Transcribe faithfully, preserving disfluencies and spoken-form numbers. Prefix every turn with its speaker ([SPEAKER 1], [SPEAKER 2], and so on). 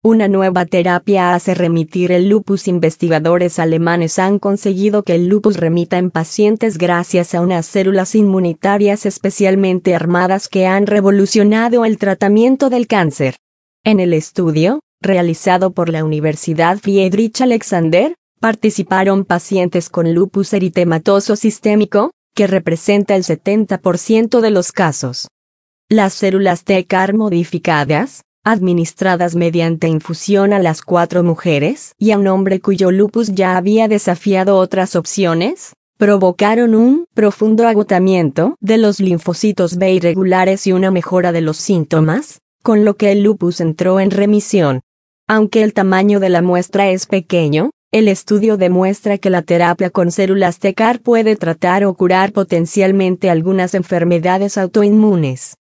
[SPEAKER 1] Una nueva terapia hace remitir el lupus. Investigadores alemanes han conseguido que el lupus remita en pacientes gracias a unas células inmunitarias especialmente armadas que han revolucionado el tratamiento del cáncer. En el estudio, realizado por la Universidad Friedrich Alexander, participaron pacientes con lupus eritematoso sistémico, que representa el setenta por ciento de los casos. Las células T C A R modificadas, administradas mediante infusión a las cuatro mujeres y a un hombre cuyo lupus ya había desafiado otras opciones, provocaron un profundo agotamiento de los linfocitos B irregulares y una mejora de los síntomas, con lo que el lupus entró en remisión. Aunque el tamaño de la muestra es pequeño, el estudio demuestra que la terapia con células T C A R puede tratar o curar potencialmente algunas enfermedades autoinmunes.